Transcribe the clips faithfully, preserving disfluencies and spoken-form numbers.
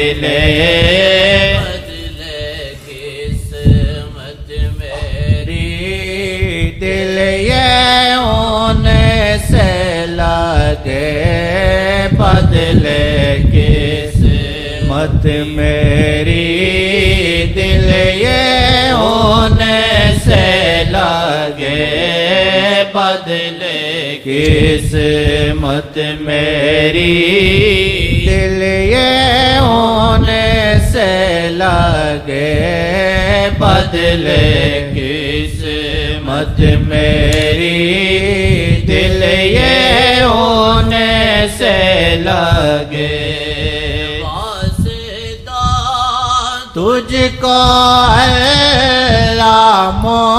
بدلے بدلے قسمت میری دل یہ ہونے سے لگے بدلے قسمت میری دل یہ ہونے سے لگے بدلے قسمت میری دل یہ ہونے سے لگے بدلے قسمت میری دل یہ ہونے سے لگے تجھ کو اللہ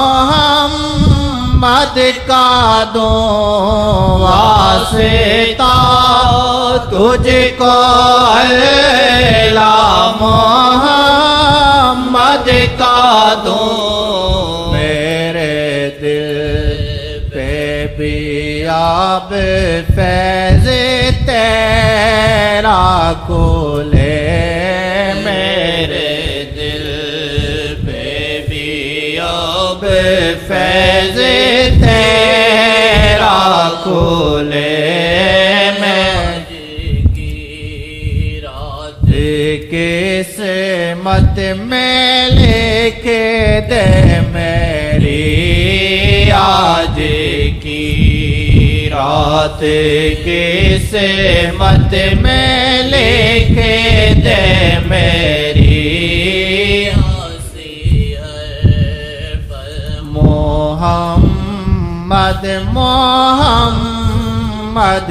محمد کا دوں واسطہ تجھ کو اللہ محمد کا دوں میرے دل پہ بھی آب فیض تیرا کھلے فیض تیرا کھلے میں کی رات قسمت میں لکھ دے میری آج کی رات قسمت میں لکھ دے میری محمد محمد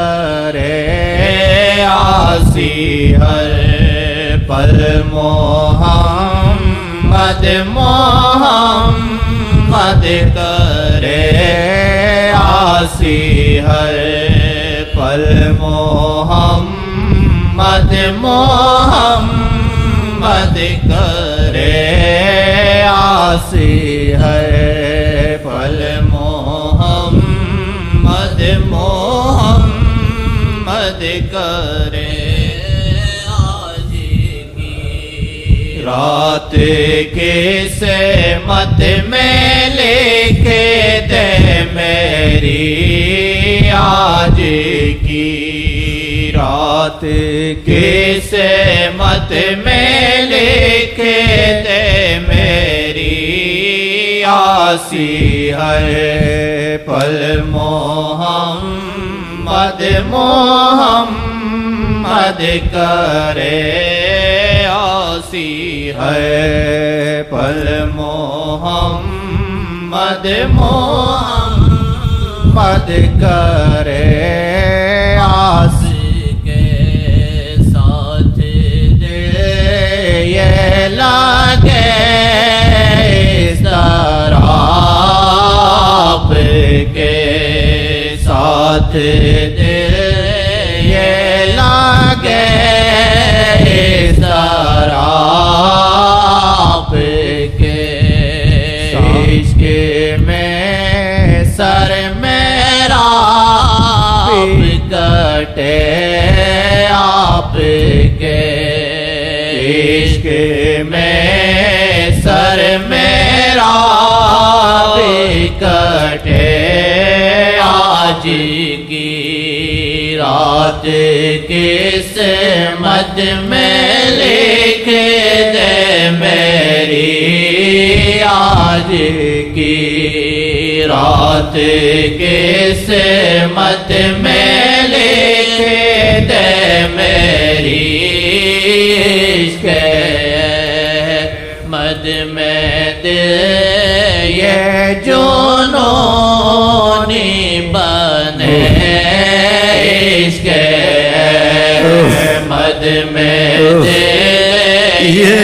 کرے آسی ہر پل محمد محمد کرے آسی ہر پل محمد محمد کرے آسی ہر پل محمد محمد کرے آج کی رات قسمت میں لکھ دے میری آج کی رات قسمت میں لکھ دے میری آسی ہر پل محمد محمد کرے آسی ہر پل محمد محمد کرے آسی کے ساتھ دل یہ لگے آپ کے ساتھ دل یہ لگے آپ کے عشق میں سر میرا کٹے آپ کے عشق میں سر میرا کٹے آج کی رات قسمت میں لکھ دے میری آج کی رات قسمت میں لکھ دے میری عشق مد میں دل یہ جنونی بنے عشق مد میں دل یہ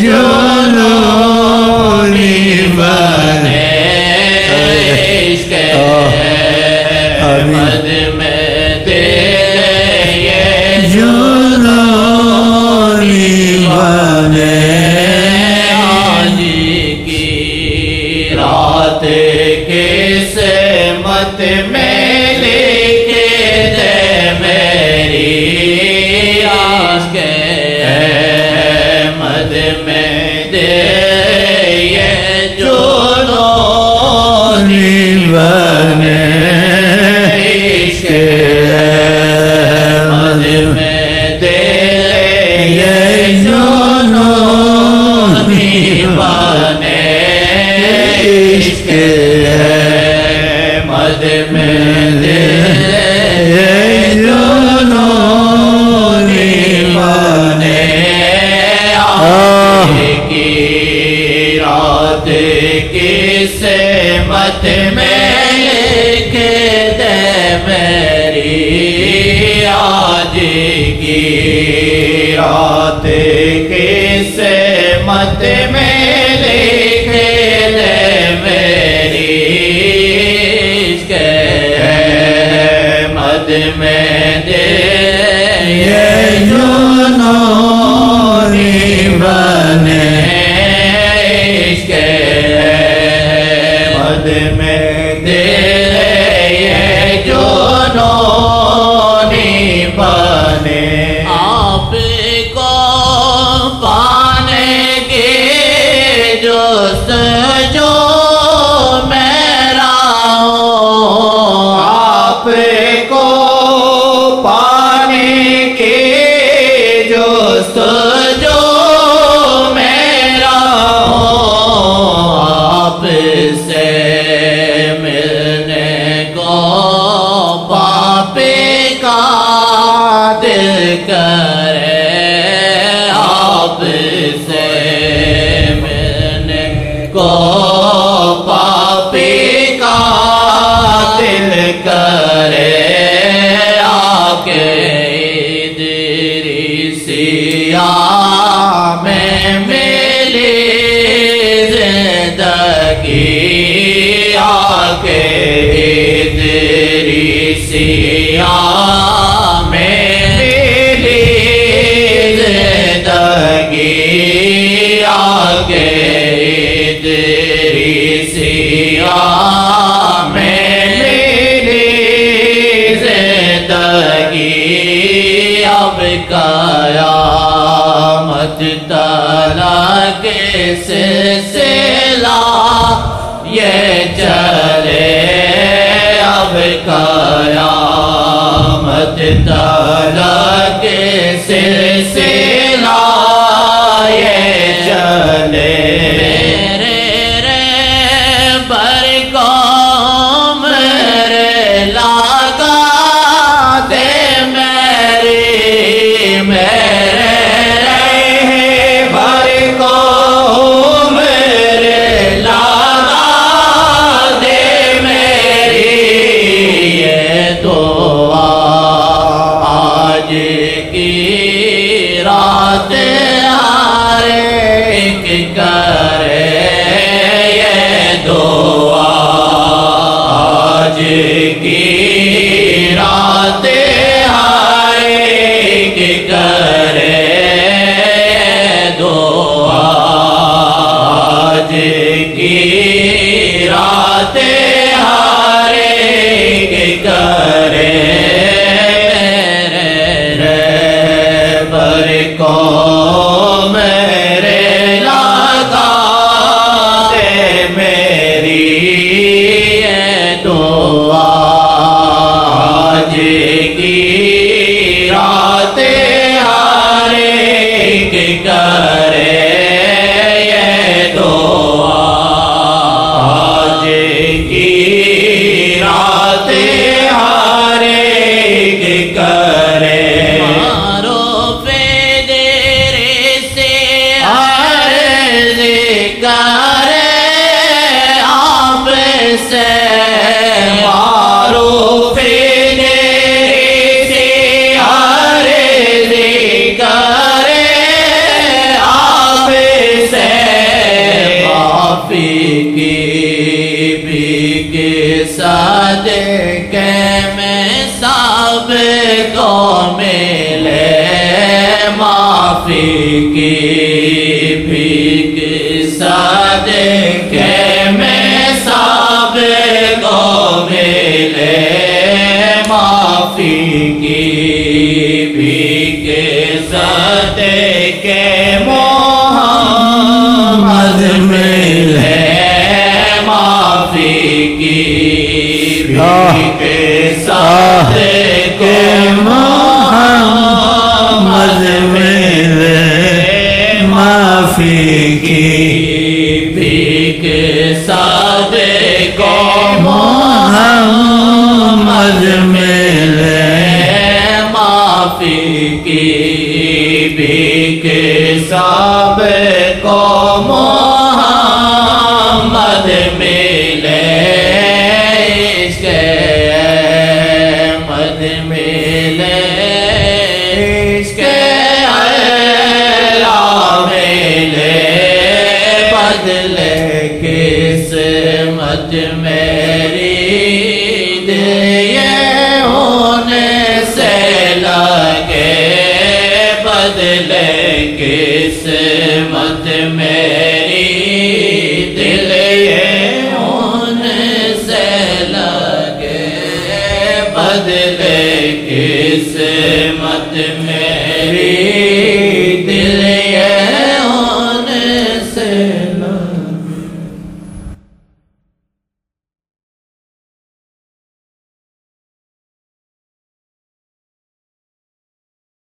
جنونی بنے عشق مد میں دل یہ جنونی بنے رات قسمت میں لکھ دے میری عشق رات کس مت میں لکھ لے میری عشق احمد میں دے یہ جنونی بنے عشق احمد میں دے یہ جنونی بنے آپ کو پانے کی جستجو میرا ہوں آپ کو پانے کی جستجو میرا ہوں آپ سے ملنے کو پاپی کا دل کرے آپ سے ملنے کو پاپی کا دل کرے آکے ادریسیہ میں ملی زندگی آکے ادریسیہ میں ملی زندگی آکے ادریسیہ میں ملی زندگی اب قیامت تلک سلسلہ یہ چلے اب قیامت تلک سلسلہ یہ چلے میرے رہبر کو میرے لگا دے میری میرے رہبر کو میرے لگا دے میری یہ دعا آج کی رات ہر ایک کرے یہ دعا آج کی رات ہر ایک کرے دعا آج کی رات ہر ایک کرے رہبر کو میرے لگا دے میری یہ دعا آج کی رات ہر ایک کرے یہ دعا آج کی رات ہر ایک کرے معروف دیری سے عرض کرے آپ سے معافی کی بھیک صدقے میں سب کو ملے معافی کی بھیک صدقے میں سب کو ملے معافی کی بھیک صدقے محمد ملے معافی کی بھیک صدقے محمد ملے معافی کی بھیک صدقے محمد ملے معافی کی بھیک صدقے محمد ملے عشق احمد ملے عشق قسمت میری دل یہ ہونے سے لگے بدلے قسمت میری دل یہ ہونے سے لگے بدلے